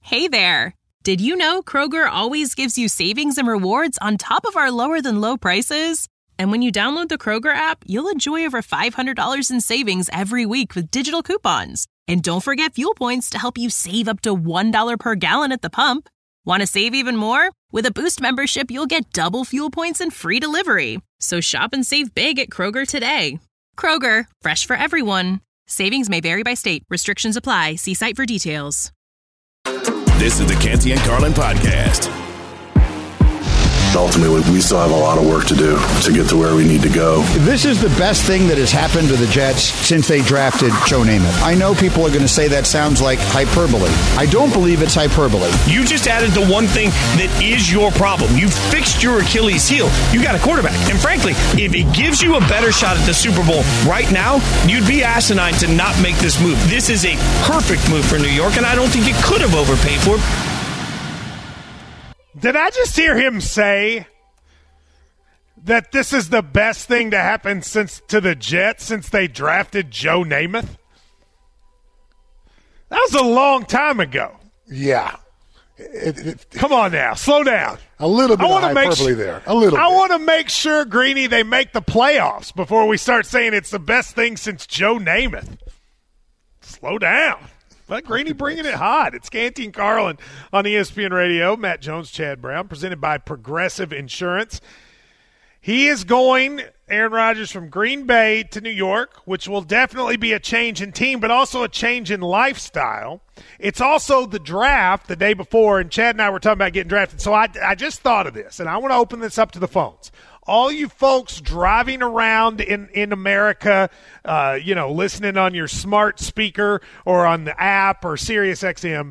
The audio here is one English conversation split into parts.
Hey there! Did you know Kroger always gives you savings and rewards on top of our lower-than-low prices? And when you download the Kroger app, you'll enjoy over $500 in savings every week with digital coupons. And don't forget fuel points to help you save up to $1 per gallon at the pump. Want to save even more? With a Boost membership, you'll get double fuel points and free delivery. So shop and save big at Kroger today. Kroger, fresh for everyone. Savings may vary by state. Restrictions apply. See site for details. This is the Canty and Carlin podcast. Ultimately, we still have a lot of work to do to get to where we need to go. This is the best thing that has happened to the Jets since they drafted Joe Namath. I know people are going to say that sounds like hyperbole. I don't believe it's hyperbole. You just added the one thing that is your problem. You fixed your Achilles heel. You got a quarterback. And frankly, if it gives you a better shot at the Super Bowl right now, you'd be asinine to not make this move. This is a perfect move for New York, and I don't think you could have overpaid for it. Did I just hear him say that this is the best thing to happen to the Jets since they drafted Joe Namath? That was a long time ago. Yeah. Come on now. Slow down. A little bit of hyperbole there. A little bit. I want to make sure, Greeny, they make the playoffs before we start saying it's the best thing since Joe Namath. Slow down. But Greeny bringing it hot. It's Canty and Carlin on ESPN Radio. Matt Jones, Chad Brown, presented by Progressive Insurance. He is going, Aaron Rodgers, from Green Bay to New York, which will definitely be a change in team, but also a change in lifestyle. It's also the draft the day before, and Chad and I were talking about getting drafted. So I just thought of this, and I want to open this up to the phones. All you folks driving around in America, listening on your smart speaker or on the app or Sirius XM,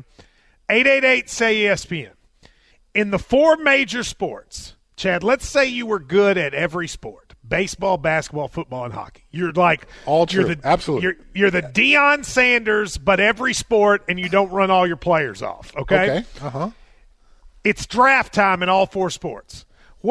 888-SAY-ESPN. In the four major sports, Chad, let's say you were good at every sport: baseball, basketball, football, and hockey. You're like all true. Absolutely. You're the Deion Sanders, but every sport, and you don't run all your players off. Okay. It's draft time in all four sports.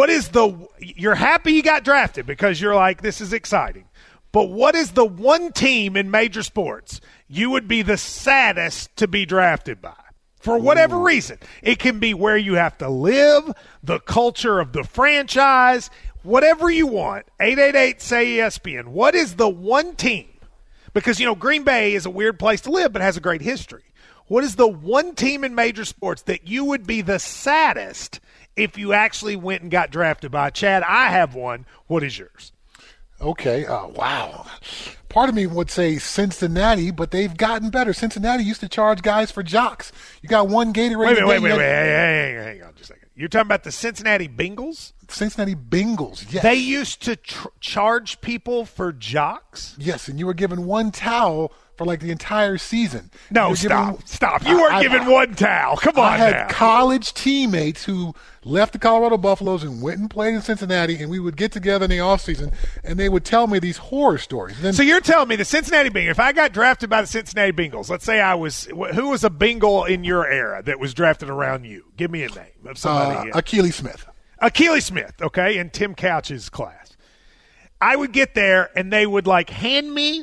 You're happy you got drafted because you're like, this is exciting. But what is the one team in major sports you would be the saddest to be drafted by? For whatever reason. It can be where you have to live, the culture of the franchise, whatever you want. 888-SAY-ESPN. What is the one team? Because, Green Bay is a weird place to live but has a great history. What is the one team in major sports that you would be the saddest if you actually went and got drafted by? Chad, I have one. What is yours? Okay. Wow. Part of me would say Cincinnati, but they've gotten better. Cincinnati used to charge guys for jocks. You got one Gatorade. Wait. Hang on just a second. You're talking about the Cincinnati Bengals? Cincinnati Bengals, yes. They used to charge people for jocks? Yes, and you were given one towel for like the entire season. No, stop. You weren't given one towel. Come on now. I had college teammates who left the Colorado Buffaloes and went and played in Cincinnati, and we would get together in the offseason, and they would tell me these horror stories. So you're telling me the Cincinnati Bengals, if I got drafted by the Cincinnati Bengals, let's say who was a Bengal in your era that was drafted around you? Give me a name of somebody. Achilles Smith. Achilles Smith, okay, in Tim Couch's class. I would get there, and they would hand me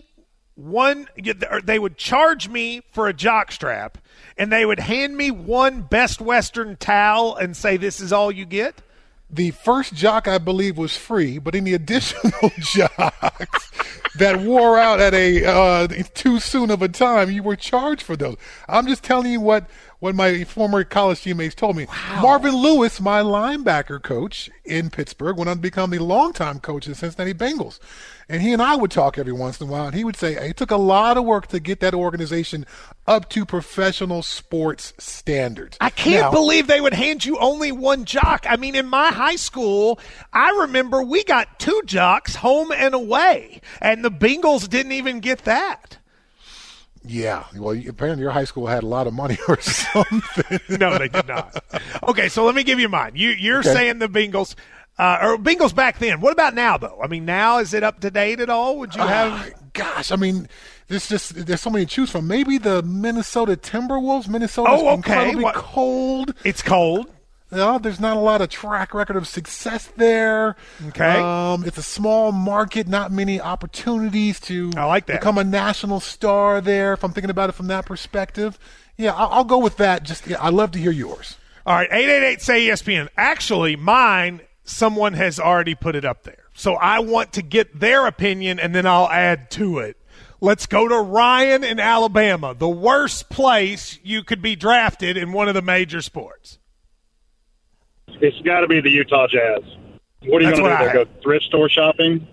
they would charge me for a jock strap, and they would hand me one Best Western towel and say, this is all you get? The first jock, I believe, was free, but any additional jocks that wore out at a too soon of a time, you were charged for those. I'm just telling you what my former college teammates told me. Wow. Marvin Lewis, my linebacker coach in Pittsburgh, went on to become the longtime coach of the Cincinnati Bengals. And he and I would talk every once in a while, and he would say it took a lot of work to get that organization up to professional sports standards. I can't believe they would hand you only one jock. I mean, in my high school, I remember we got two jocks home and away, and the Bengals didn't even get that. Yeah, well, apparently your high school had a lot of money or something. No, they did not. Okay, so let me give you mine. You're saying the Bengals – or Bengals back then. What about now, though? I mean, now is it up to date at all? Would you have? Gosh, I mean, there's so many to choose from. Maybe the Minnesota Timberwolves. Minnesota's incredibly cold. It's cold. There's not a lot of track record of success there. Okay. It's a small market, not many opportunities to become a national star there, if I'm thinking about it from that perspective. Yeah, I'll go with that. I'd love to hear yours. All right, 888-SAY-ESPN. Actually, mine, someone has already put it up there. So I want to get their opinion, and then I'll add to it. Let's go to Ryan in Alabama, the worst place you could be drafted in one of the major sports. It's got to be the Utah Jazz. What are you going to do there? Go thrift store shopping?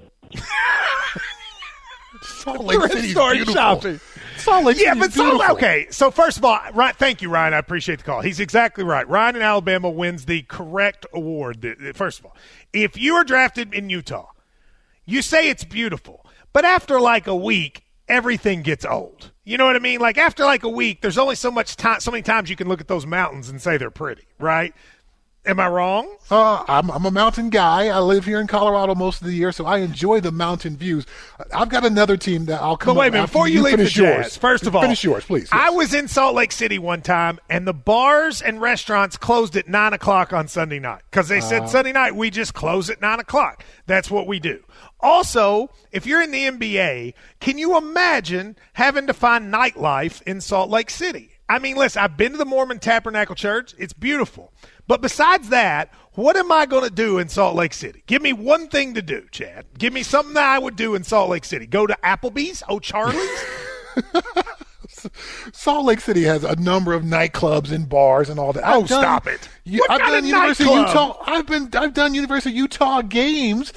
Salt Lake City's beautiful. Shopping. Salt Lake City's beautiful. Okay, so first of all, thank you, Ryan. I appreciate the call. He's exactly right. Ryan in Alabama wins the correct award. First of all, if you are drafted in Utah, you say it's beautiful, but after like a week, everything gets old. You know what I mean? Like after like a week, there's only so many times you can look at those mountains and say they're pretty, right? Am I wrong? I'm a mountain guy. I live here in Colorado most of the year, so I enjoy the mountain views. I've got another team that I'll come. But wait a minute, before you leave the Jazz, first of all, finish yours, please. Yes. I was in Salt Lake City one time, and the bars and restaurants closed at 9:00 on Sunday night because they said Sunday night we just close at 9:00. That's what we do. Also, if you're in the NBA, can you imagine having to find nightlife in Salt Lake City? I mean, listen, I've been to the Mormon Tabernacle Church. It's beautiful. But besides that, what am I going to do in Salt Lake City? Give me one thing to do, Chad. Give me something that I would do in Salt Lake City. Go to Applebee's? O'Charlie's? Salt Lake City has a number of nightclubs and bars and all that. Stop it! I've done University of Utah. I've done University of Utah games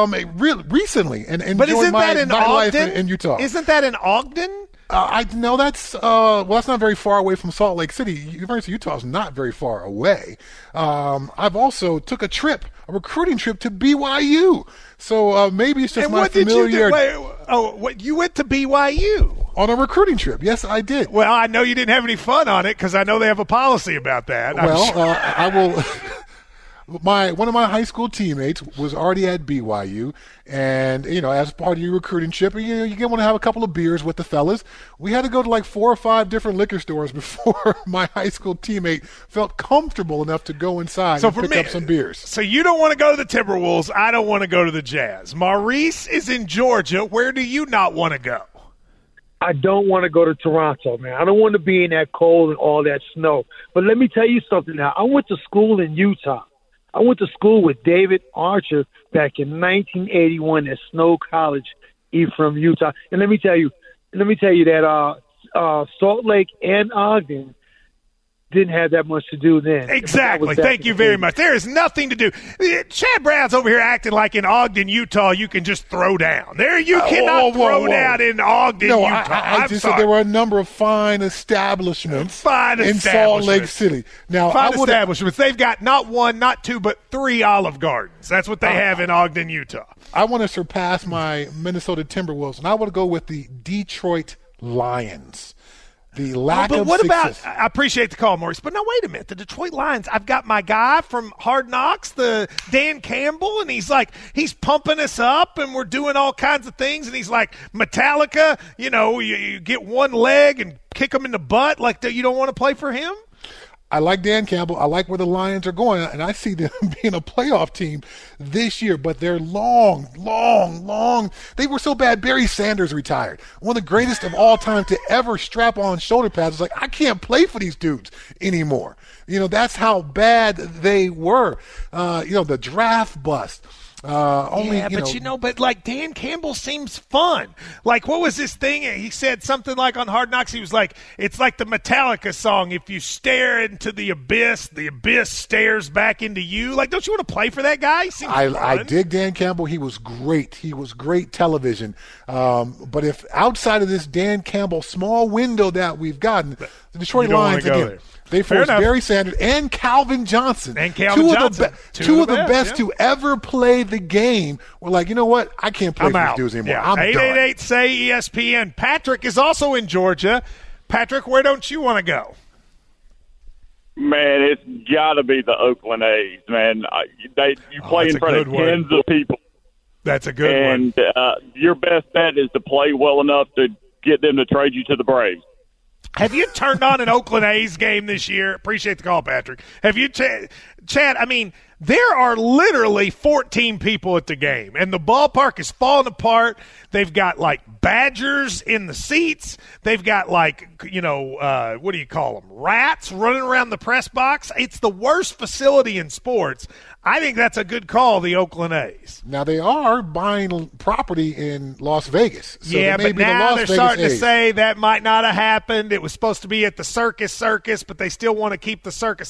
recently and enjoyed my life in Utah. Isn't that in Ogden? I know that's that's not very far away from Salt Lake City. University of Utah is not very far away. I've also took a recruiting trip to BYU. So maybe it's just my familiarity. You went to BYU? On a recruiting trip. Yes, I did. Well, I know you didn't have any fun on it because I know they have a policy about that. I will. One of my high school teammates was already at BYU, and as part of your recruiting trip, you want to have a couple of beers with the fellas. We had to go to like 4 or 5 different liquor stores before my high school teammate felt comfortable enough to go inside and pick up some beers. So you don't want to go to the Timberwolves. I don't want to go to the Jazz. Maurice is in Georgia. Where do you not want to go? I don't want to go to Toronto, man. I don't want to be in that cold and all that snow. But let me tell you something now. I went to school in Utah. I went to school with David Archer back in 1981 at Snow College, from Utah. And let me tell you that Salt Lake and Ogden didn't have that much to do then. Exactly. Thank you very much. There is nothing to do. Chad Brown's over here acting like in Ogden, Utah, you can just throw down. You cannot throw down in Ogden, Utah. I just said there were a number of fine establishments in Salt Lake City. Now, fine establishments. They've got not 1, not 2, but 3 Olive Gardens. That's what they have in Ogden, Utah. I want to surpass my Minnesota Timberwolves, and I want to go with the Detroit Lions. The lack of success. I appreciate the call, Maurice. But now, wait a minute. The Detroit Lions, I've got my guy from Hard Knocks, the Dan Campbell, and he's pumping us up, and we're doing all kinds of things. And he's like, Metallica, you get one leg and kick them in the butt. Like, you don't want to play for him? I like Dan Campbell. I like where the Lions are going, and I see them being a playoff team this year, but they're long. They were so bad, Barry Sanders retired. One of the greatest of all time to ever strap on shoulder pads. It's like, I can't play for these dudes anymore. That's how bad they were. The draft bust. But like Dan Campbell seems fun. Like, what was this thing? He said something like on Hard Knocks, he was like, it's like the Metallica song. If you stare into the abyss stares back into you. Like, don't you want to play for that guy? I dig Dan Campbell. He was great. He was great television. But if outside of this Dan Campbell small window that we've gotten, the Detroit Lions again. They forced Barry Sanders and Calvin Johnson. Two of the best to ever play the game. We're like, you know what? I can't play for these dudes anymore. Yeah. I'm 888-SAY-ESPN. Patrick is also in Georgia. Patrick, where don't you want to go? Man, it's got to be the Oakland A's, man. You play in front of tens of people. That's a good one. And your best bet is to play well enough to get them to trade you to the Braves. Have you turned on an Oakland A's game this year? Appreciate the call, Patrick. Have you, Chad? I mean, There are literally 14 people at the game, and the ballpark is falling apart. They've got, like, badgers in the seats. They've got, like, what do you call them, rats running around the press box. It's the worst facility in sports. I think that's a good call, the Oakland A's. Now, they are buying property in Las Vegas. So yeah, but now they're starting to say that might not have happened. It was supposed to be at the Circus, but they still want to keep the Circus,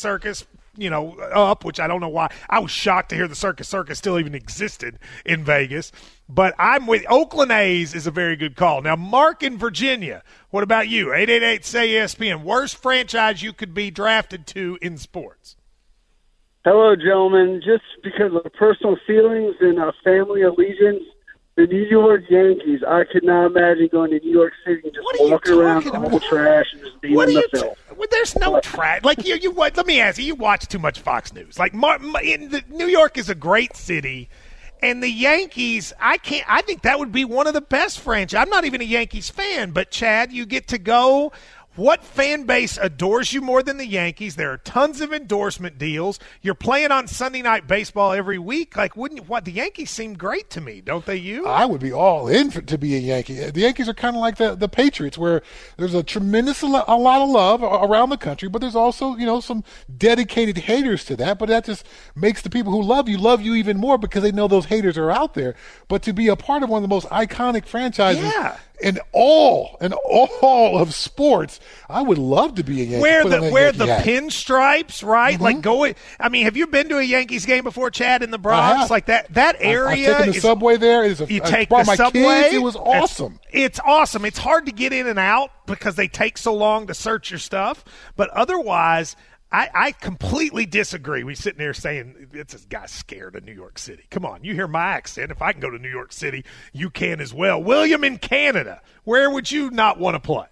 up, which I don't know why. I was shocked to hear the Circus still even existed in Vegas. But I'm with Oakland A's is a very good call. Now, Mark in Virginia, what about you? 888-SAY-ESPN. Worst franchise you could be drafted to in sports? Hello, gentlemen. Just because of personal feelings and family allegiance, the New York Yankees, I could not imagine going to New York City and just walking around the whole trash and just being in the filth. There's no trash. Like, let me ask you, you watch too much Fox News. Like, New York is a great city, and the Yankees, I think that would be one of the best franchises. I'm not even a Yankees fan, but, Chad, you get to go. What fan base adores you more than the Yankees? There are tons of endorsement deals. You're playing on Sunday Night Baseball every week. Like, the Yankees seem great to me, don't they? I would be all in to be a Yankee. The Yankees are kind of like the Patriots, where there's a lot of love around the country, but there's also, some dedicated haters to that. But that just makes the people who love you even more because they know those haters are out there. But to be a part of one of the most iconic franchises. Yeah. In all of sports, I would love to be a Yankee. Where the pinstripes, right? Mm-hmm. Like have you been to a Yankees game before, Chad, in the Bronx? Like that area. I've taken the subway there. I brought my subway. Kids. It was awesome. It's awesome. It's hard to get in and out because they take so long to search your stuff. But otherwise, I completely disagree. We're sitting there saying it's this guy scared of New York City. Come on, you hear my accent. If I can go to New York City, you can as well. William in Canada, where would you not want to play?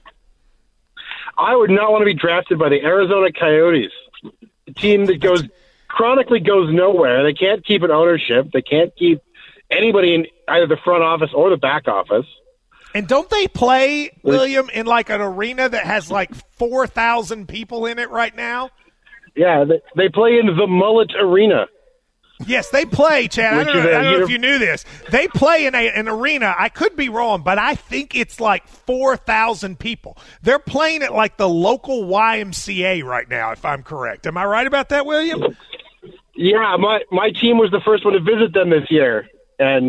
I would not want to be drafted by the Arizona Coyotes, a team that chronically goes nowhere. They can't keep an ownership. They can't keep anybody in either the front office or the back office. And don't they play, William, in like an arena that has like 4,000 people in it right now? Yeah, they play in the Mullet Arena. Yes, they play, Chad. I don't know if you knew this. They play in an arena. I could be wrong, but I think it's like 4,000 people. They're playing at like the local YMCA right now, if I'm correct. Am I right about that, William? Yeah, my team was the first one to visit them this year, and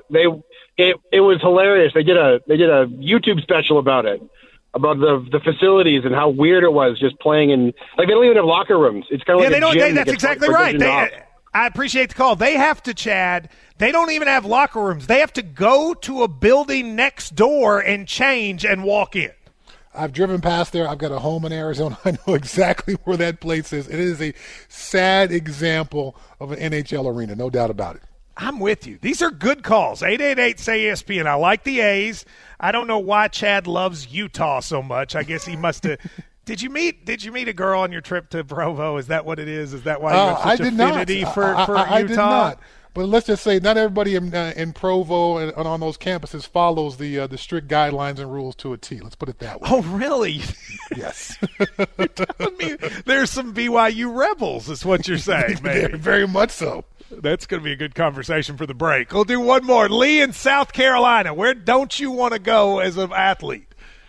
It was hilarious. They did a YouTube special about it, about the facilities and how weird it was just playing in. Like, they don't even have locker rooms. It's kind of like a gym. That's exactly right. I appreciate the call. They have to, Chad. They don't even have locker rooms. They have to go to a building next door and change and walk in. I've driven past there. I've got a home in Arizona. I know exactly where that place is. It is a sad example of an NHL arena, no doubt about it. I'm with you. These are good calls. 888-SAY-ESPN. I like the A's. I don't know why Chad loves Utah so much. I guess he must have. Did you meet a girl on your trip to Provo? Is that what it is? Is that why you have such affinity for Utah? I did not. But let's just say not everybody in Provo and on those campuses follows the strict guidelines and rules to a T. Let's put it that way. Oh, really? Yes. You're telling me there's some BYU rebels is what you're saying, maybe. Very much so. That's going to be a good conversation for the break. We'll do one more. Lee in South Carolina, where don't you want to go as an athlete?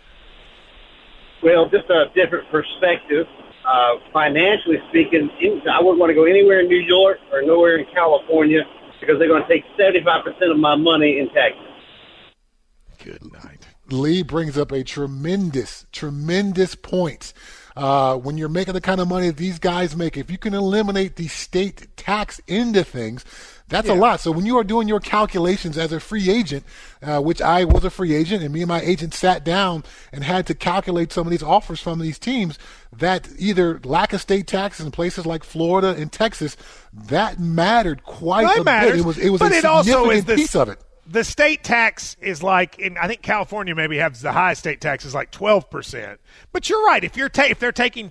Well, just a different perspective. Financially speaking, I wouldn't want to go anywhere in New York or nowhere in California because they're going to take 75% of my money in taxes. Good night. Lee brings up a tremendous point. When you're making the kind of money that these guys make, if you can eliminate the state tax into things, that's a lot. So when you are doing your calculations as a free agent, which I was a free agent, and me and my agent sat down and had to calculate some of these offers from these teams that either lack of state taxes in places like Florida and Texas, that mattered quite a bit. It was a significant piece of it. The state tax is like, I think California maybe has the highest state tax is like 12%. But you're right. If they're taking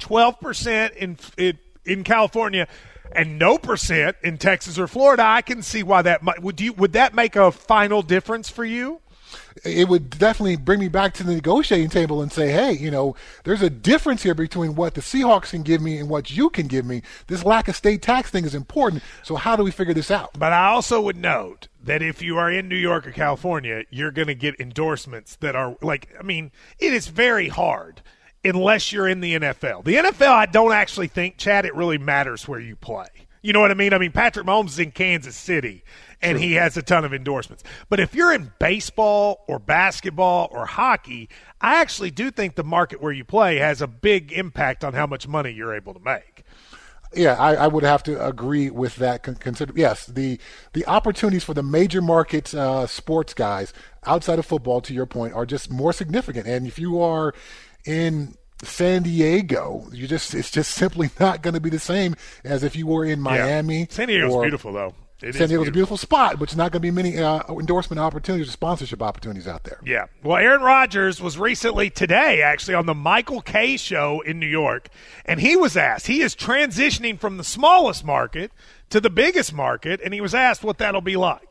12% in California and no % in Texas or Florida, I can see why that would that make a final difference for you? it would definitely bring me back to the negotiating table and say, hey, there's a difference here between what the Seahawks can give me and what you can give me. This lack of state tax thing is important. So how do we figure this out? But I also would note that if you are in New York or California, you're going to get endorsements that are it is very hard unless you're in the NFL. The NFL, I don't actually think, Chad, it really matters where you play. You know what I mean? Patrick Mahomes is in Kansas City, and he has a ton of endorsements. But if you're in baseball or basketball or hockey, I actually do think the market where you play has a big impact on how much money you're able to make. Yeah, I would have to agree with that. Yes, the opportunities for the major market sports guys outside of football, to your point, are just more significant. And if you are in San Diego, it's just simply not going to be the same as if you were in Miami. Yeah. San Diego's beautiful, though. San Diego's a beautiful spot, but it's not going to be many endorsement opportunities or sponsorship opportunities out there. Yeah. Well, Aaron Rodgers was recently today, actually, on the Michael Kay show in New York, and he was asked. He is transitioning from the smallest market to the biggest market, and he was asked what that'll be like.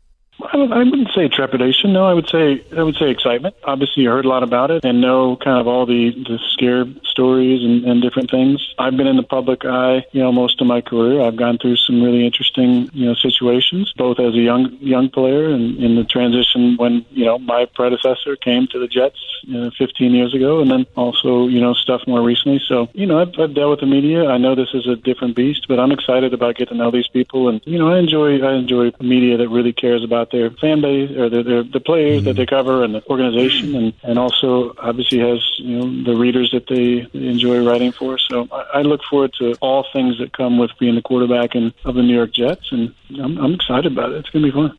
I wouldn't say trepidation. No, I would say excitement. Obviously, you heard a lot about it and know kind of all the scare stories and different things. I've been in the public eye, most of my career. I've gone through some really interesting, situations, both as a young player and in the transition when, my predecessor came to the Jets 15 years ago, and then also, stuff more recently. So, I've dealt with the media. I know this is a different beast, but I'm excited about getting to know these people, and I enjoy media that really cares about their fan base or the players that they cover and the organization, and also obviously has the readers that they enjoy writing for. So I look forward to all things that come with being the quarterback of the New York Jets, and I'm excited about it. It's going to be fun.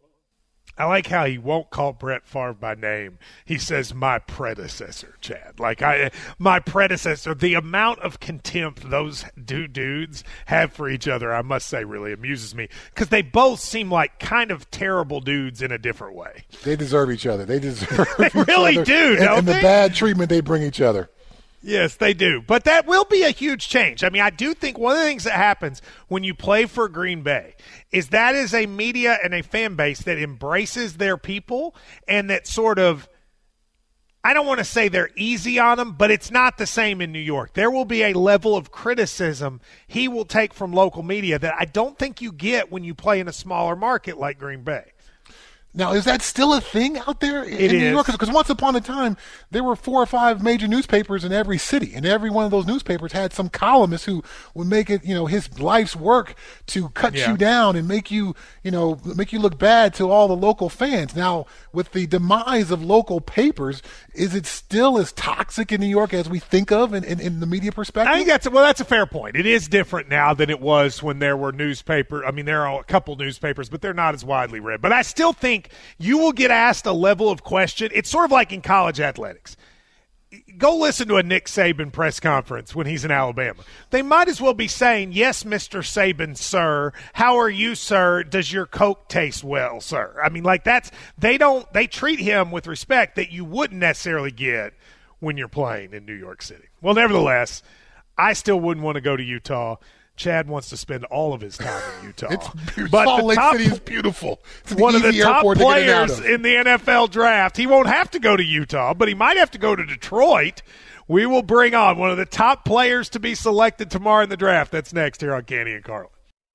I like how he won't call Brett Favre by name. He says, my predecessor, Chad. My predecessor. The amount of contempt those dudes have for each other, I must say, really amuses me. Because they both seem like kind of terrible dudes in a different way. They deserve each other. They deserve They really do, and the bad treatment they bring each other. Yes, they do. But that will be a huge change. I do think one of the things that happens when you play for Green Bay is that is a media and a fan base that embraces their people and that sort of, I don't want to say they're easy on them, but it's not the same in New York. There will be a level of criticism he will take from local media that I don't think you get when you play in a smaller market like Green Bay. Now, is that still a thing out there in New York? Because once upon a time, there were 4 or 5 major newspapers in every city, and every one of those newspapers had some columnist who would make it, his life's work to cut you down and make you look bad to all the local fans. Now, with the demise of local papers, is it still as toxic in New York as we think of in the media perspective? I think that's a fair point. It is different now than it was when there were newspapers. There are a couple newspapers, but they're not as widely read. But I still think you will get asked a level of question. It's sort of like in college athletics. Go listen to a Nick Saban press conference when he's in Alabama. They might as well be saying, yes, Mr. Saban, sir. How are you, sir? Does your Coke taste well, sir? They treat him with respect that you wouldn't necessarily get when you're playing in New York City. Well, nevertheless, I still wouldn't want to go to Utah. Chad wants to spend all of his time in Utah. But Salt Lake City is beautiful. It's one of the top players in the NFL draft. He won't have to go to Utah, but he might have to go to Detroit. We will bring on one of the top players to be selected tomorrow in the draft. That's next here on Canty and Carlin.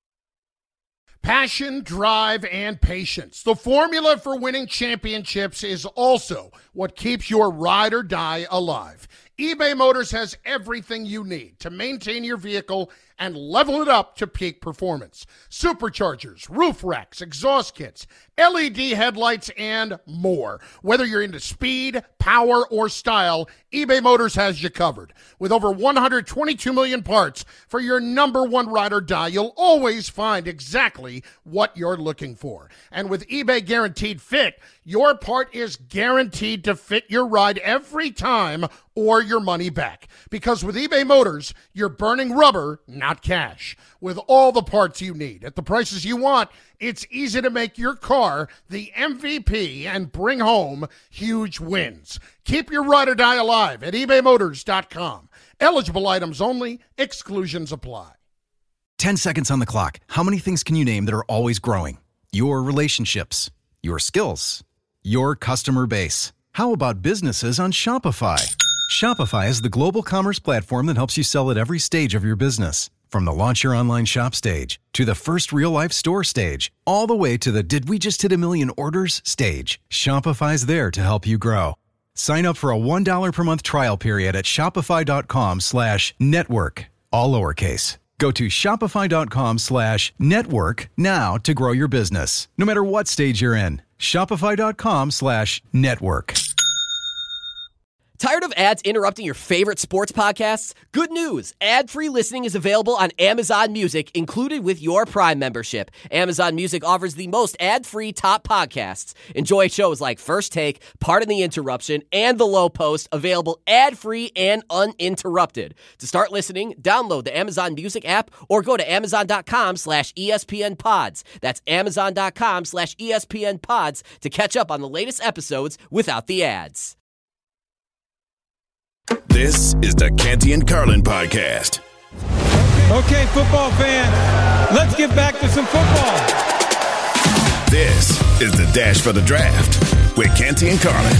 Passion, drive, and patience. The formula for winning championships is also what keeps your ride or die alive. eBay Motors has everything you need to maintain your vehicle and level it up to peak performance. Superchargers, roof racks, exhaust kits, LED headlights, and more. Whether you're into speed, power, or style, eBay Motors has you covered. With over 122 million parts for your number one ride or die, you'll always find exactly what you're looking for. And with eBay Guaranteed Fit, your part is guaranteed to fit your ride every time or your money back. Because with eBay Motors, you're burning rubber, not cash. With all the parts you need at the prices you want, it's easy to make your car the MVP and bring home huge wins. Keep your ride or die alive at ebaymotors.com. Eligible items only. Exclusions apply. 10 seconds on the clock. How many things can you name that are always growing? Your relationships, your skills, your customer base. How about businesses on Shopify? Shopify is the global commerce platform that helps you sell at every stage of your business. From the launch your online shop stage, to the first real-life store stage, all the way to the did we just hit a million orders stage, Shopify's there to help you grow. Sign up for a $1 per month trial period at shopify.com/network, all lowercase. Go to shopify.com/network now to grow your business, no matter what stage you're in. Shopify.com/network. Tired of ads interrupting your favorite sports podcasts? Good news! Ad-free listening is available on Amazon Music, included with your Prime membership. Amazon Music offers the most ad-free top podcasts. Enjoy shows like First Take, Pardon the Interruption, and The Low Post, available ad-free and uninterrupted. To start listening, download the Amazon Music app or go to amazon.com/ESPN Pods. That's amazon.com/ESPN Pods to catch up on the latest episodes without the ads. This is the Canty and Carlin podcast. Okay, football fan, let's get back to some football. This is the Dash for the Draft with Canty and Carlin.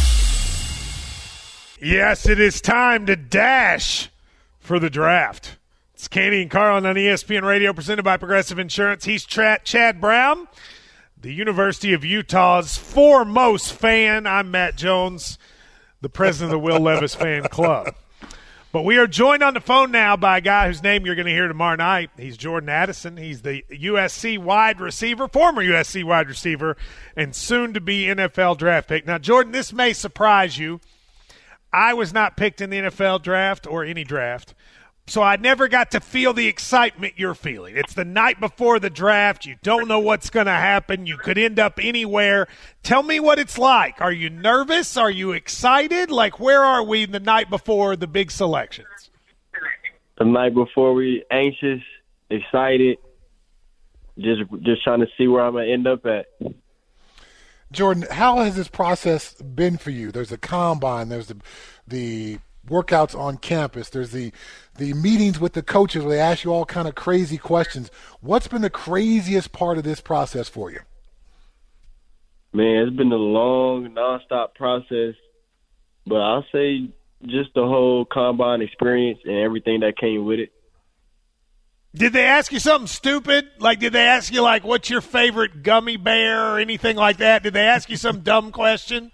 Yes, it is time to dash for the draft. It's Canty and Carlin on ESPN Radio, presented by Progressive Insurance. He's Chad Brown, the University of Utah's foremost fan. I'm Matt Jones, the president of the Will Levis fan club. But we are joined on the phone now by a guy whose name you're going to hear tomorrow night. He's Jordan Addison. He's the USC wide receiver, former USC wide receiver, and soon to be NFL draft pick. Now, Jordan, this may surprise you. I was not picked in the NFL draft or any draft, so I never got to feel the excitement you're feeling. It's the night before the draft. You don't know what's going to happen. You could end up anywhere. Tell me what it's like. Are you nervous? Are you excited? Like, where are we the night before the big selections? The night before, we anxious, excited, just trying to see where I'm going to end up at. Jordan, how has this process been for you? There's the combine, there's the workouts on campus, there's the meetings with the coaches where they ask you all kind of crazy questions. What's been the craziest part of this process for you? Man, it's been a long, nonstop process, but I'll say just the whole combine experience and everything that came with it. Did they ask you something stupid? Like, did they ask you, like, what's your favorite gummy bear or anything like that? Did they ask you some dumb question?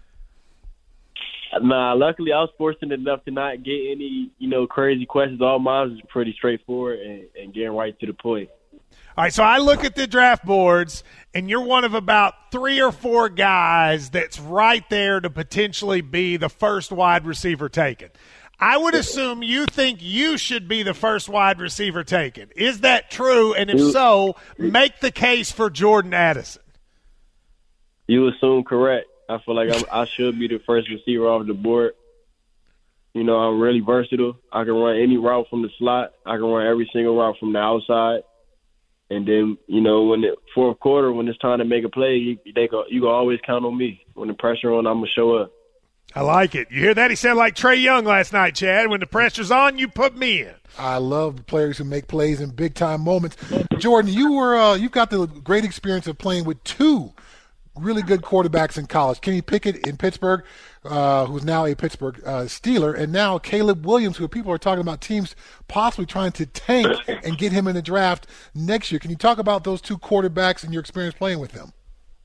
Nah, luckily I was fortunate enough to not get any, crazy questions. All mine was pretty straightforward and getting right to the point. All right, so I look at the draft boards, and you're one of about 3 or 4 guys that's right there to potentially be the first wide receiver taken. I would assume you think you should be the first wide receiver taken. Is that true? And if so, make the case for Jordan Addison. You assume correct. I feel like I should be the first receiver off the board. I'm really versatile. I can run any route from the slot. I can run every single route from the outside. And then, when the fourth quarter, when it's time to make a play, you can always count on me. When the pressure on, I'm going to show up. I like it. You hear that? He said like Trae Young last night, Chad. When the pressure's on, you put me in. I love players who make plays in big-time moments. Jordan, you've got the great experience of playing with 2 really good quarterbacks in college. Kenny Pickett in Pittsburgh, who's now a Pittsburgh Steeler, and now Caleb Williams, who people are talking about teams possibly trying to tank and get him in the draft next year. Can you talk about those 2 quarterbacks and your experience playing with them?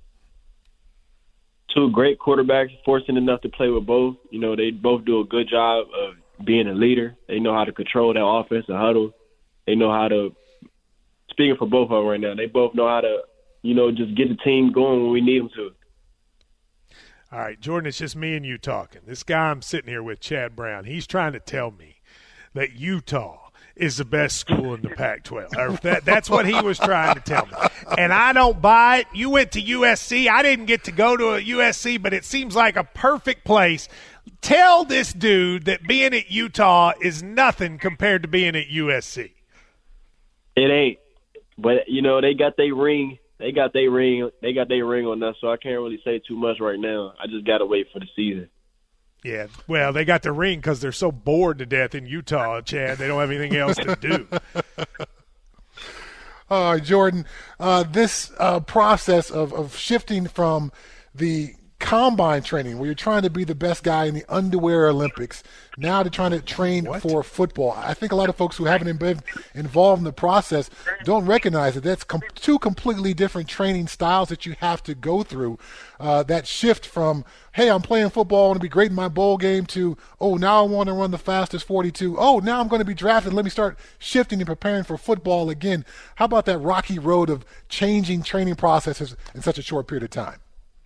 2 great quarterbacks, fortunate enough to play with both. They both do a good job of being a leader. They know how to control that offense, the huddle. They know how to, speaking for both of them right now, they both know how to, just get the team going when we need them to. All right, Jordan, it's just me and you talking. This guy I'm sitting here with, Chad Brown, he's trying to tell me that Utah is the best school in the Pac-12. That's what he was trying to tell me. And I don't buy it. You went to USC. I didn't get to go to a USC, but it seems like a perfect place. Tell this dude that being at Utah is nothing compared to being at USC. It ain't. But, they got their ring. They got their ring on us, so I can't really say too much right now. I just got to wait for the season. Yeah, well, they got the ring because they're so bored to death in Utah, Chad. They don't have anything else to do. Jordan, this process of shifting from the combine training where you're trying to be the best guy in the underwear Olympics, now to trying to train for football. I think a lot of folks who haven't been involved in the process don't recognize that that's two completely different training styles that you have to go through. That shift from, hey, I'm playing football, I want to be great in my bowl game, to, oh, now I want to run the fastest 42. Oh, now I'm going to be drafted. Let me start shifting and preparing for football again. How about that rocky road of changing training processes in such a short period of time?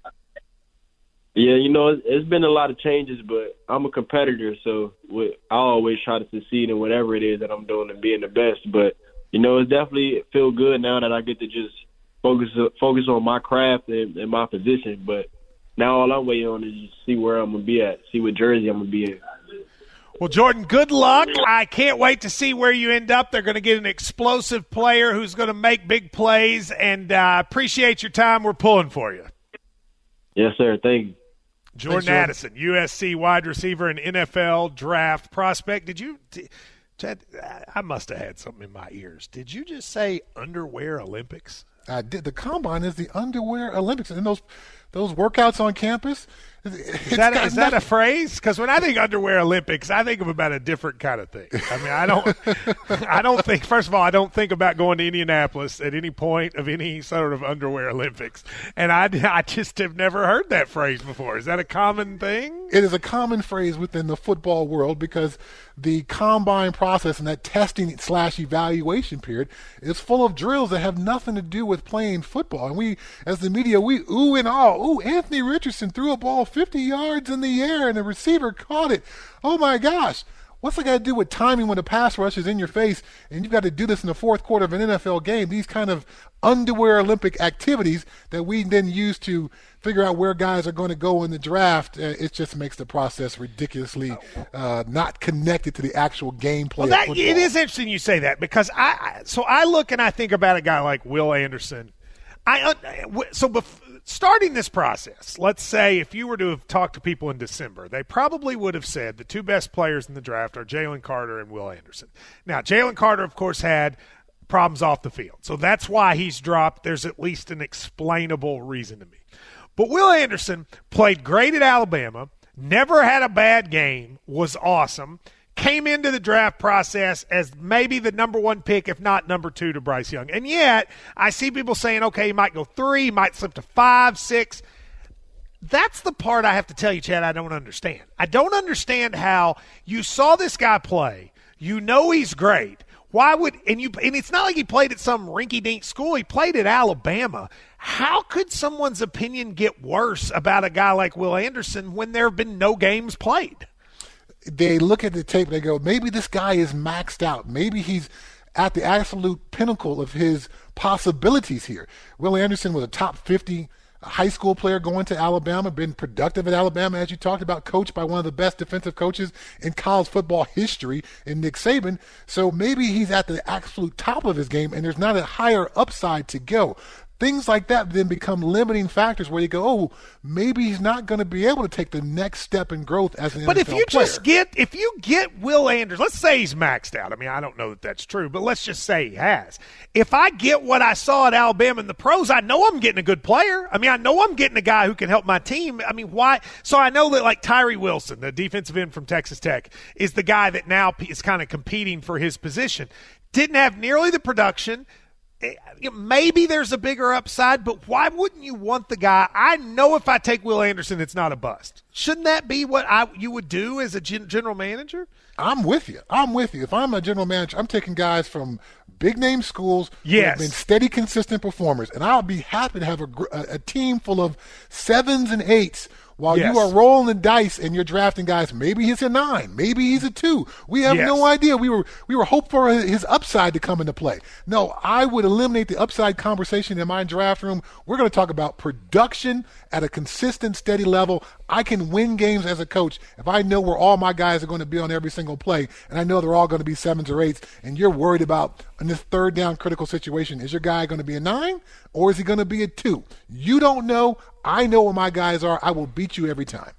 Yeah, it's been a lot of changes, but I'm a competitor, so I always try to succeed in whatever it is that I'm doing and being the best. But, it's definitely feel good now that I get to just focus on my craft and my position. But now all I'm waiting on is just see where I'm going to be at, see what jersey I'm going to be in. Well, Jordan, good luck. I can't wait to see where you end up. They're going to get an explosive player who's going to make big plays, and appreciate your time. We're pulling for you. Yes, sir. Thank you. Jordan Addison, USC wide receiver and NFL draft prospect. Chad, I must have had something in my ears. Did you just say underwear Olympics? I did. The combine is the underwear Olympics, and those workouts on campus. Is that a phrase? Because when I think underwear Olympics, I think of about a different kind of thing. I mean, I don't think. First of all, I don't think about going to Indianapolis at any point of any sort of underwear Olympics, and I just have never heard that phrase before. Is that a common thing? It is a common phrase within the football world because the combine process and that testing / evaluation period is full of drills that have nothing to do with playing football. And we, as the media, we ooh and ah. Ooh, Anthony Richardson threw a ball 50 yards in the air and the receiver caught it. Oh my gosh. What's it got to do with timing when the pass rush is in your face and you've got to do this in the fourth quarter of an NFL game? These kind of underwear Olympic activities that we then use to figure out where guys are going to go in the draft, it just makes the process ridiculously not connected to the actual gameplay. Well, it is interesting you say that, because I look and I think about a guy like Will Anderson. Starting this process, let's say if you were to have talked to people in December, they probably would have said the two best players in the draft are Jalen Carter and Will Anderson. Now, Jalen Carter, of course, had problems off the field, so that's why he's dropped. There's at least an explainable reason to me. But Will Anderson played great at Alabama, never had a bad game, was awesome, came into the draft process as maybe the number one pick, if not number two, to Bryce Young. And yet, I see people saying, okay, he might go 3, he might slip to 5, 6. That's the part I have to tell you, Chad, I don't understand. I don't understand how you saw this guy play. You know he's great. Why would – and it's not like he played at some rinky-dink school. He played at Alabama. How could someone's opinion get worse about a guy like Will Anderson when there have been no games played? They look at the tape and they go, maybe this guy is maxed out. Maybe he's at the absolute pinnacle of his possibilities here. Will Anderson was a top 50 high school player going to Alabama, been productive at Alabama, as you talked about, coached by one of the best defensive coaches in college football history in Nick Saban. So maybe he's at the absolute top of his game and there's not a higher upside to go. Things like that then become limiting factors where you go, oh, maybe he's not going to be able to take the next step in growth as an NFL player. But if you get Will Anderson, let's say he's maxed out. I mean, I don't know that that's true, but let's just say he has. If I get what I saw at Alabama in the pros, I know I'm getting a good player. I mean, I know I'm getting a guy who can help my team. I mean, why? So I know that like Tyree Wilson, the defensive end from Texas Tech, is the guy that now is kind of competing for his position. Didn't have nearly the production. Maybe there's a bigger upside, but why wouldn't you want the guy? I know if I take Will Anderson, it's not a bust. Shouldn't that be what you would do as a general manager? I'm with you. If I'm a general manager, I'm taking guys from big-name schools who have been steady, consistent performers, and I'll be happy to have a team full of 7s and 8s while you are rolling the dice and you're drafting guys. Maybe he's a 9. Maybe he's a 2. We have no idea. We were hoping for his upside to come into play. No, I would eliminate the upside conversation in my draft room. We're going to talk about production at a consistent, steady level. I can win games as a coach if I know where all my guys are going to be on every single play, and I know they're all going to be 7s or 8s, and you're worried about in this third down critical situation, is your guy going to be a 9 or is he going to be a 2? You don't know. I know where my guys are. I will beat you every time.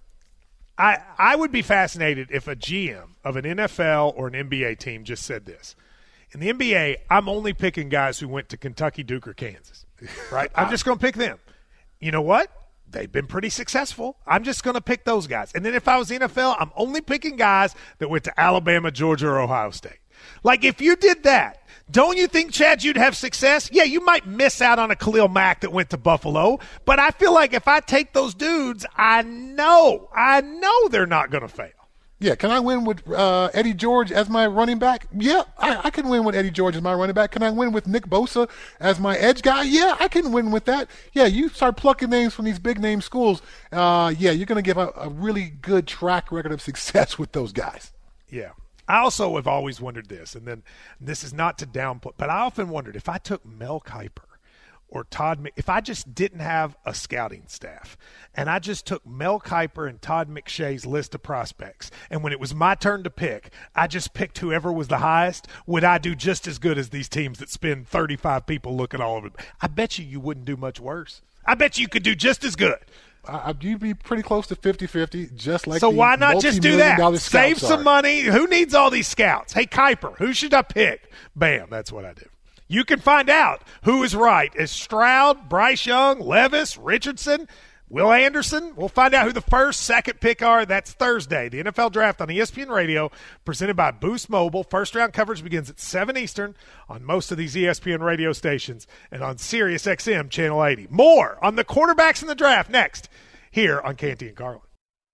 I would be fascinated if a GM of an NFL or an NBA team just said this. In the NBA, I'm only picking guys who went to Kentucky, Duke, or Kansas. Right? I'm just going to pick them. You know what? they've been pretty successful. I'm just going to pick those guys. And then if I was the NFL, I'm only picking guys that went to Alabama, Georgia, or Ohio State. Like, if you did that, don't you think, Chad, you'd have success? Yeah, you might miss out on a Khalil Mack that went to Buffalo, but I feel like if I take those dudes, I know they're not going to fail. Yeah, can I win with Eddie George as my running back? Yeah, I can win with Eddie George as my running back. Can I win with Nick Bosa as my edge guy? Yeah, I can win with that. Yeah, you start plucking names from these big-name schools, you're going to give a really good track record of success with those guys. Yeah. I also have always wondered this, and then this is not to downplay, but I often wondered if I took Mel Kiper or if I just didn't have a scouting staff and I just took Mel Kiper and Todd McShay's list of prospects, and when it was my turn to pick, I just picked whoever was the highest, would I do just as good as these teams that spend 35 people looking all over? I bet you wouldn't do much worse. I bet you could do just as good. You'd be pretty close to 50-50, just like so the why not just do that? Save some are. money. Who needs all these scouts? Hey, Kiper, who should I pick? Bam, that's what I do. You can find out who is right. Is Stroud, Bryce Young, Levis, Richardson, Will Anderson? We'll find out who the first, second pick are. That's Thursday. The NFL Draft on ESPN Radio, presented by Boost Mobile. First-round coverage begins at 7 Eastern on most of these ESPN radio stations and on Sirius XM Channel 80. More on the quarterbacks in the draft next here on Canty and Carlin.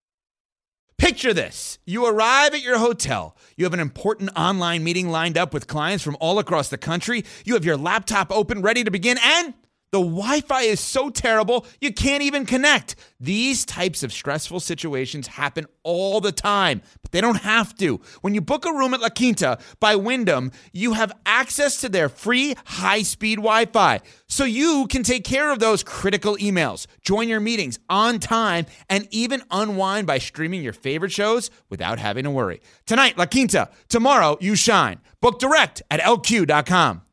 Picture this. You arrive at your hotel. You have an important online meeting lined up with clients from all across the country. You have your laptop open, ready to begin, and the Wi-Fi is so terrible, you can't even connect. These types of stressful situations happen all the time, but they don't have to. When you book a room at La Quinta by Wyndham, you have access to their free high-speed Wi-Fi, so you can take care of those critical emails, join your meetings on time, and even unwind by streaming your favorite shows without having to worry. Tonight, La Quinta. Tomorrow, you shine. Book direct at LQ.com.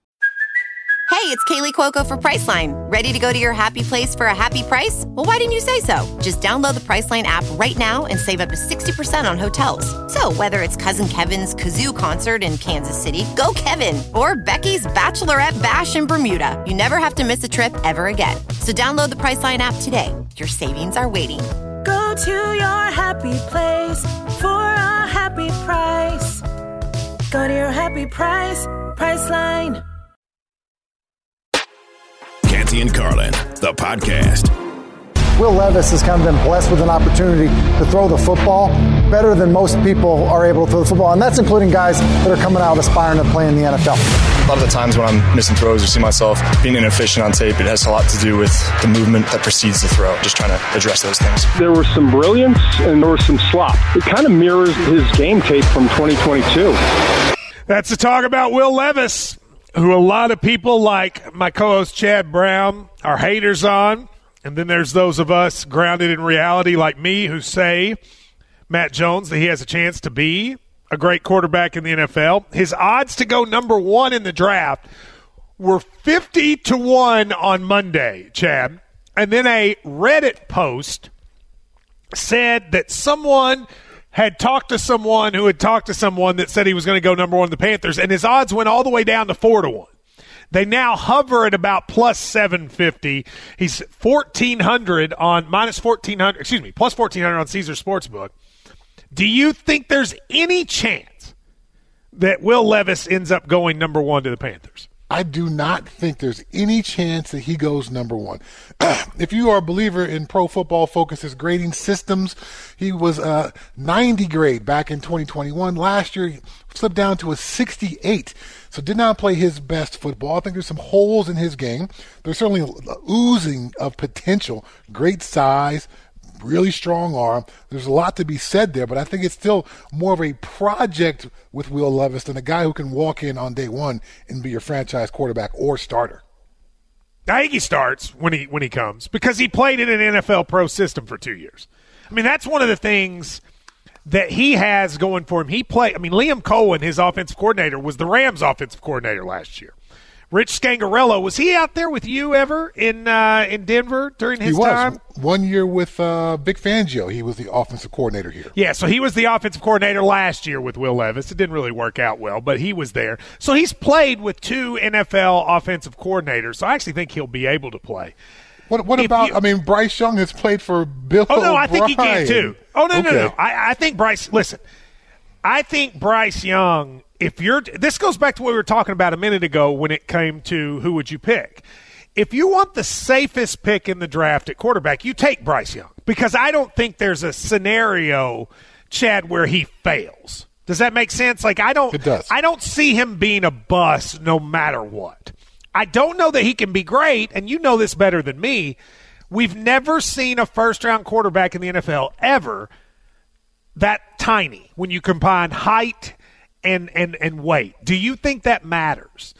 Hey, it's Kaylee Cuoco for Priceline. Ready to go to your happy place for a happy price? Well, why didn't you say so? Just download the Priceline app right now and save up to 60% on hotels. So whether it's Cousin Kevin's Kazoo Concert in Kansas City, go Kevin, or Becky's Bachelorette Bash in Bermuda, you never have to miss a trip ever again. So download the Priceline app today. Your savings are waiting. Go to your happy place for a happy price. Go to your happy price, Priceline. Canty and Carlin, the podcast. Will Levis has kind of been blessed with an opportunity to throw the football better than most people are able to throw the football, and that's including guys that are coming out aspiring to play in the NFL. A lot of the times when I'm missing throws or see myself being inefficient on tape, it has a lot to do with the movement that precedes the throw, just trying to address those things. There was some brilliance and there was some slop. It kind of mirrors his game tape from 2022. That's the talk about Will Levis, who a lot of people like my co-host Chad Brown are haters on. And then there's those of us grounded in reality like me who say, Matt Jones, that he has a chance to be a great quarterback in the NFL. His odds to go number one in the draft were 50-1 on Monday, Chad. And then a Reddit post said that someone had talked to someone who had talked to someone that said he was going to go number one in the Panthers, and his odds went all the way down to 4-1. They now hover at about plus 750. He's 1,400 on minus 1,400. Excuse me, plus 1,400 on Caesar Sportsbook. Do you think there's any chance that Will Levis ends up going number one to the Panthers? I do not think there's any chance that he goes number one. If you are a believer in Pro Football Focus's grading systems, he was a 90 grade back in 2021. Last year, he slipped down to a 68. So did not play his best football. I think there's some holes in his game. There's certainly oozing of potential, great size, really strong arm. There's a lot to be said there, but I think it's still more of a project with Will Levis than a guy who can walk in on day one and be your franchise quarterback or starter. I think he starts when he comes because he played in an NFL pro system for 2 years. I mean, that's one of the things that he has going for him. Liam Cohen, his offensive coordinator, was the Rams' offensive coordinator last year. Rich Scangarello, was he out there with you ever in Denver during his time? He was. 1 year with Vic Fangio. He was the offensive coordinator here. Yeah, so he was the offensive coordinator last year with Will Levis. It didn't really work out well, but he was there. So he's played with two NFL offensive coordinators, so I actually think he'll be able to play. What about? Bryce Young has played for Bill. Oh no, O'Brien. I think he can too. Oh no, Okay. no. I think Bryce. Listen, I think Bryce Young. This goes back to what we were talking about a minute ago when it came to who would you pick. If you want the safest pick in the draft at quarterback, you take Bryce Young, because I don't think there's a scenario, Chad, where he fails. Does that make sense? Like It does. I don't see him being a bust no matter what. I don't know that he can be great, and you know this better than me. We've never seen a first-round quarterback in the NFL ever that tiny when you combine height and weight. Do you think that matters?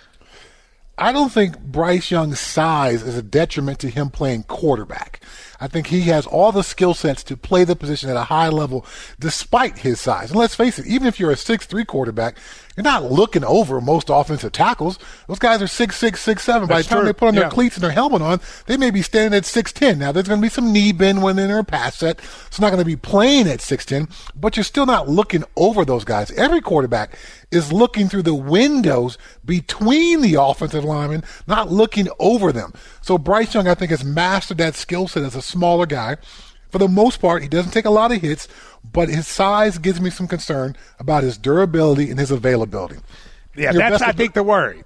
I don't think Bryce Young's size is a detriment to him playing quarterback. I think he has all the skill sets to play the position at a high level despite his size. And let's face it, even if you're a 6'3" quarterback, you're not looking over most offensive tackles. Those guys are 6'6", 6'7". By the time they put on their cleats and their helmet on, they may be standing at 6'10". Now, there's going to be some knee bend when they're in a pass set. It's not going to be playing at 6'10", but you're still not looking over those guys. Every quarterback is looking through the windows between the offensive linemen, not looking over them. So Bryce Young, I think, has mastered that skill set as a smaller guy. For the most part, he doesn't take a lot of hits, but his size gives me some concern about his durability and his availability. Yeah, that's, I think, the worry.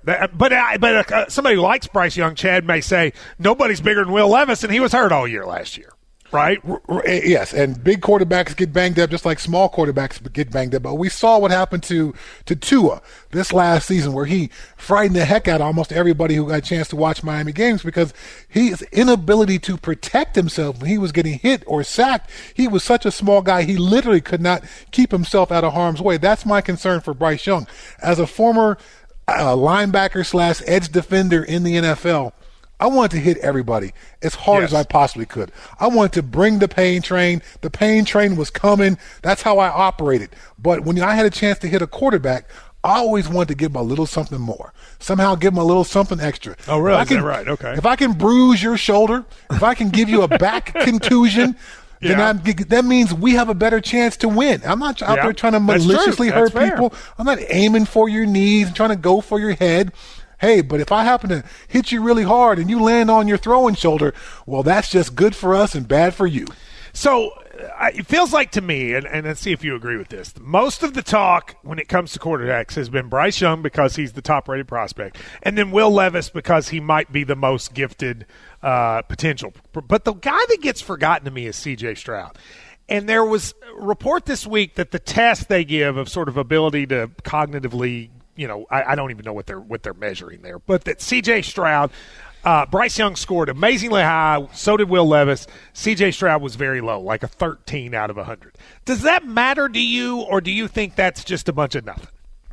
But somebody who likes Bryce Young, Chad, may say, nobody's bigger than Will Levis, and he was hurt all year last year. Right? Yes, and big quarterbacks get banged up just like small quarterbacks get banged up. But we saw what happened to Tua this last season, where he frightened the heck out of almost everybody who got a chance to watch Miami games, because his inability to protect himself when he was getting hit or sacked. He was such a small guy, he literally could not keep himself out of harm's way. That's my concern for Bryce Young. As a former linebacker / edge defender in the NFL, I wanted to hit everybody as hard as I possibly could. I wanted to bring the pain train. The pain train was coming. That's how I operated. But when I had a chance to hit a quarterback, I always wanted to give him a little something more. Somehow give him a little something extra. Oh, really? Is that right? Okay. If I can bruise your shoulder, if I can give you a back contusion, then that means we have a better chance to win. I'm not out there trying to maliciously hurt people. I'm not aiming for your knees and trying to go for your head. Hey, but if I happen to hit you really hard and you land on your throwing shoulder, well, that's just good for us and bad for you. So it feels like to me, and let's see if you agree with this, most of the talk when it comes to quarterbacks has been Bryce Young because he's the top-rated prospect, and then Will Levis because he might be the most gifted potential. But the guy that gets forgotten to me is C.J. Stroud. And there was a report this week that the test they give of sort of ability to cognitively – I don't even know what they're measuring there. But that C.J. Stroud, Bryce Young scored amazingly high. So did Will Levis. C.J. Stroud was very low, like a 13 out of 100. Does that matter to you, or do you think that's just a bunch of nothing?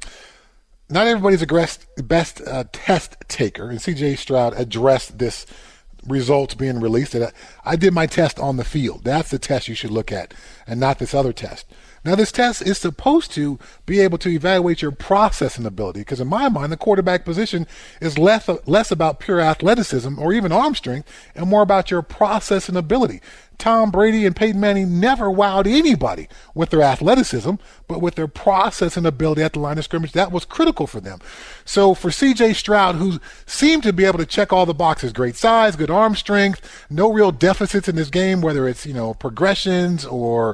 Not everybody's a best test taker, and C.J. Stroud addressed this results being released. I did my test on the field. That's the test you should look at, and not this other test. Now, this test is supposed to be able to evaluate your processing ability, because in my mind, the quarterback position is less about pure athleticism or even arm strength and more about your processing ability. Tom Brady and Peyton Manning never wowed anybody with their athleticism, but with their processing ability at the line of scrimmage, that was critical for them. So for C.J. Stroud, who seemed to be able to check all the boxes, great size, good arm strength, no real deficits in this game, whether it's, progressions or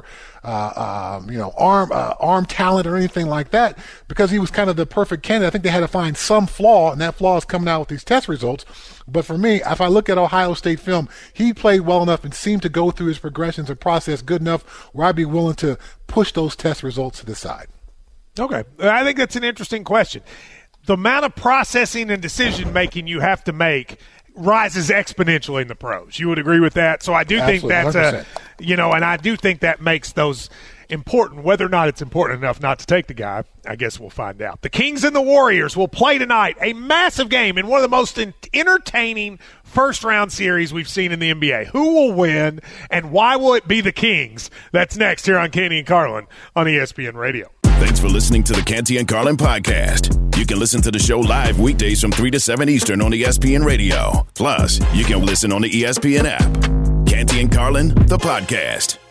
arm talent or anything like that, because he was kind of the perfect candidate. I think they had to find some flaw, and that flaw is coming out with these test results. But for me, if I look at Ohio State film, he played well enough and seemed to go through his progressions and process good enough where I'd be willing to push those test results to the side. Okay. I think that's an interesting question. The amount of processing and decision-making you have to make rises exponentially in the pros. You would agree with that? So I do think that's 100%. And I do think that makes those important. Whether or not it's important enough not to take the guy, I guess we'll find out. The Kings and the Warriors will play tonight, a massive game in one of the most entertaining first-round series we've seen in the NBA. Who will win, and why will it be the Kings? That's next here on Canty and Carlin on ESPN Radio. Thanks for listening to the Canty and Carlin podcast. You can listen to the show live weekdays from 3 to 7 Eastern on ESPN Radio. Plus, you can listen on the ESPN app. Canty and Carlin, the podcast.